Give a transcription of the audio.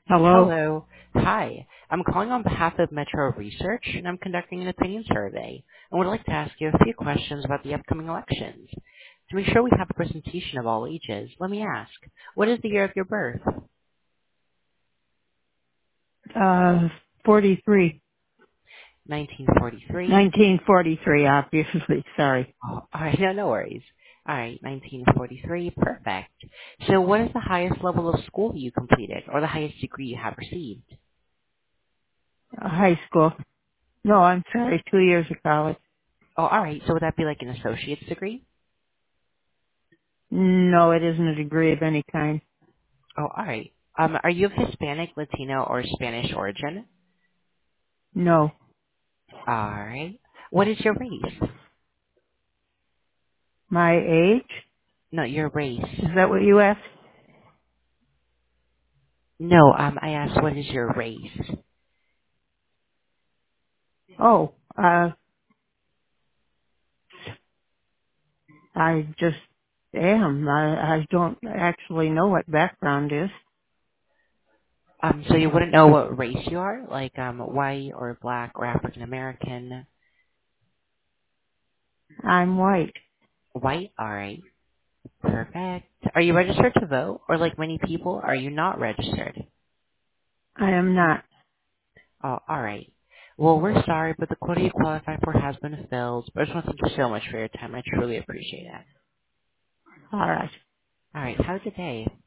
Hello. Hello. Hi. I'm calling on behalf of Metro Research, and I'm conducting an opinion survey. I would like to ask you a few questions about the upcoming elections. To make sure we have a presentation of all ages, let me ask, what is the year of your birth? 43. 1943. 1943, obviously. Sorry. Oh, all right, no worries. All right, 1943, perfect. So what is the highest level of school you completed, or the highest degree you have received? High school. No, I'm sorry. 2 years of college. Oh, all right, so would that be like an associate's degree? No, it isn't a degree of any kind. Oh, all right. Are you of Hispanic, Latino, or Spanish origin? No. All right. What is your race? My age? No, your race. Is that what you asked? No, I asked what is your race? Oh, I just am. I don't actually know what background is. So you wouldn't know what race you are, like white or black or African American. I'm white. White. All right. Perfect. Are you registered to vote, or like many people, are you not registered? I am not. Oh, all right. Well, we're sorry, but the quota you qualify for has been filled. But I just want to thank you so much for your time. I truly appreciate it. All right. All right. Have a good day.